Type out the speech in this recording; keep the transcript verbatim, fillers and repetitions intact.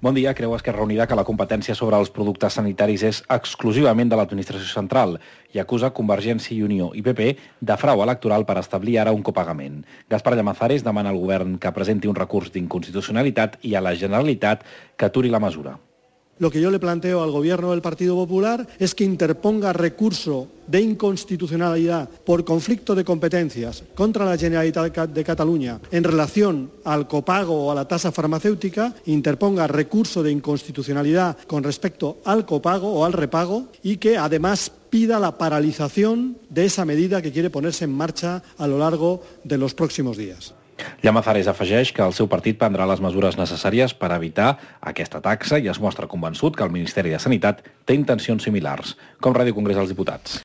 Bon dia. Creu Esquerra Unida que la competència sobre els productes sanitaris és exclusivament de l'administració central i acusa Convergència i Unió i P P de frau electoral per establir ara un copagament. Gaspar Llamazares demana al govern que presenti un recurs d'inconstitucionalitat i a la Generalitat que aturi la mesura. Lo que yo le planteo al Gobierno del Partido Popular es que interponga recurso de inconstitucionalidad por conflicto de competencias contra la Generalitat de Cataluña en relación al copago o a la tasa farmacéutica, interponga recurso de inconstitucionalidad con respecto al copago o al repago y que además pida la paralización de esa medida que quiere ponerse en marcha a lo largo de los próximos días. Llamazares afegeix que el seu partit prendrà les mesures necessàries per evitar aquesta taxa i es mostra convençut que el Ministeri de Sanitat té intencions similars. Com Ràdio Congrés dels Diputats.